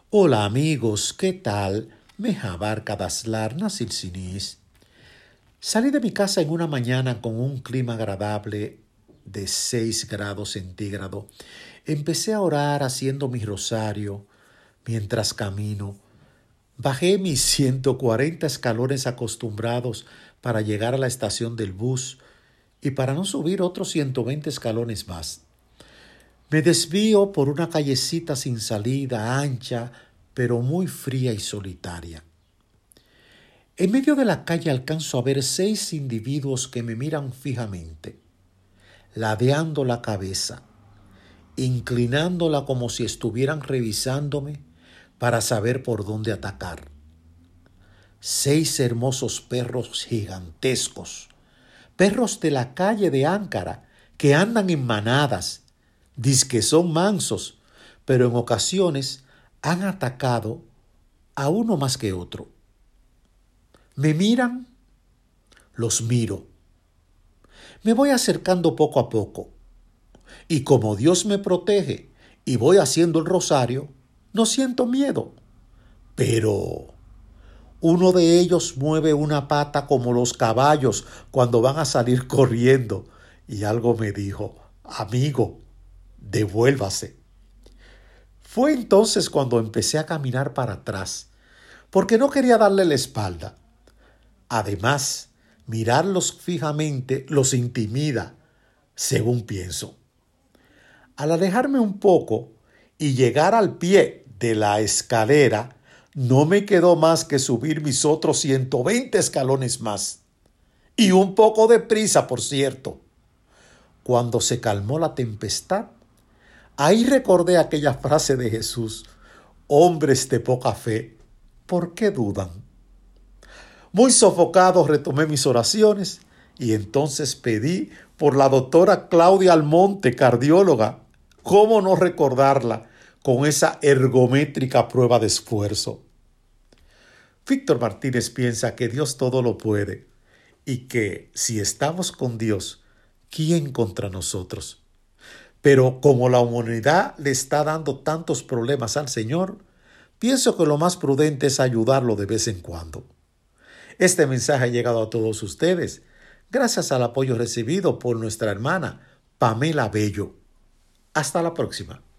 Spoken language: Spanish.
Hola amigos, ¿qué tal? Mejabar Kadaslar Nasilsinis. Salí de mi casa en una mañana con un clima agradable de 6 grados centígrados. Empecé a orar haciendo mi rosario mientras camino. Bajé mis 140 escalones acostumbrados para llegar a la estación del bus y para no subir otros 120 escalones más. Me desvío por una callecita sin salida, ancha, pero muy fría y solitaria. En medio de la calle alcanzo a ver 6 individuos que me miran fijamente, ladeando la cabeza, inclinándola como si estuvieran revisándome para saber por dónde atacar. 6 hermosos perros gigantescos, perros de la calle de Ankara, que andan en manadas, dizque son mansos, pero en ocasiones han atacado a uno más que otro. Me miran, los miro. Me voy acercando poco a poco. Y como Dios me protege y voy haciendo el rosario, no siento miedo. Pero uno de ellos mueve una pata como los caballos cuando van a salir corriendo. Y algo me dijo: amigo, devuélvase. Fue entonces cuando empecé a caminar para atrás, porque no quería darle la espalda. Además, mirarlos fijamente los intimida, según pienso. Al alejarme un poco y llegar al pie de la escalera, no me quedó más que subir mis otros 120 escalones más. Y un poco de prisa, por cierto. Cuando se calmó la tempestad, ahí recordé aquella frase de Jesús: hombres de poca fe, ¿por qué dudan? Muy sofocado retomé mis oraciones y entonces pedí por la doctora Claudia Almonte, cardióloga. ¿Cómo no recordarla con esa ergométrica prueba de esfuerzo? Víctor Martínez piensa que Dios todo lo puede y que si estamos con Dios, ¿quién contra nosotros? Pero como la humanidad le está dando tantos problemas al Señor, pienso que lo más prudente es ayudarlo de vez en cuando. Este mensaje ha llegado a todos ustedes gracias al apoyo recibido por nuestra hermana Pamela Bello. Hasta la próxima.